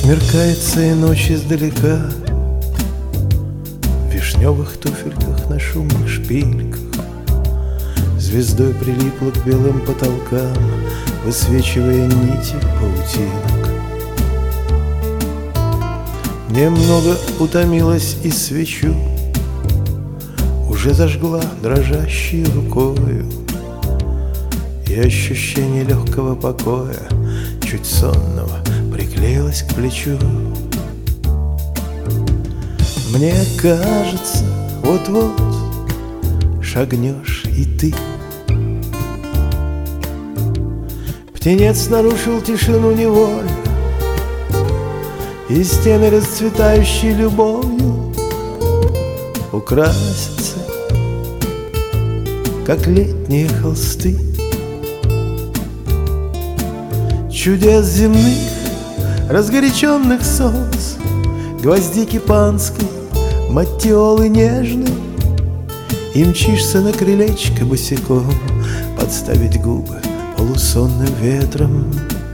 Смеркается и ночь издалека, в вишневых туфельках на шумных шпильках звездой прилипла к белым потолкам, высвечивая нити паутинок. Немного утомилась и свечу уже зажгла дрожащей рукою, и ощущение легкого покоя, чуть сонного, приклеилось к плечу. Мне кажется, вот-вот шагнешь и ты. Птенец нарушил тишину невольно, и стены, расцветающей любовью, украсятся, как летние холсты. Чудес земных, разгоряченных солнц, гвоздики панской, матиолы нежной, и мчишься на крылечко босиком, подставить губы полусонным ветром.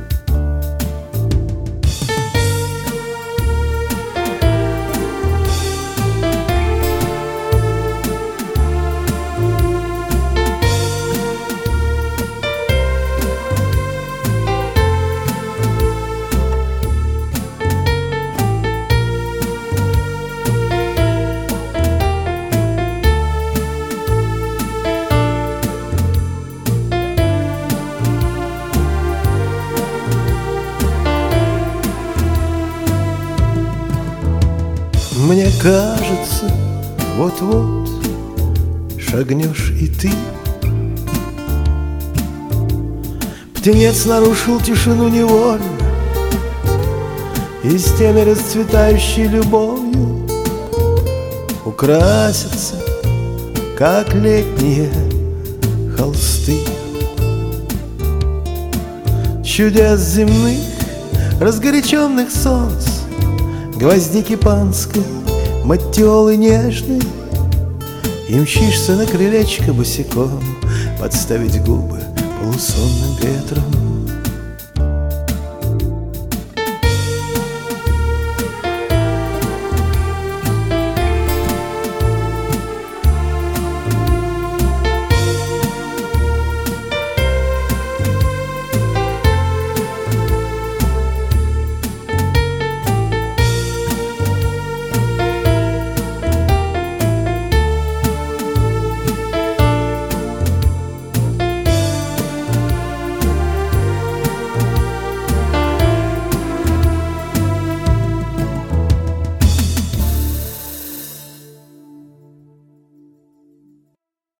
Мне кажется, вот-вот шагнешь и ты. Птенец нарушил тишину невольно, и стены, расцветающей любовью, украсятся, как летние холсты. Чудес земных, разгоряченных солнц, гвоздики панской, матиолы нежной, и мчишься на крылечко босиком, подставить губы полусонным ветром.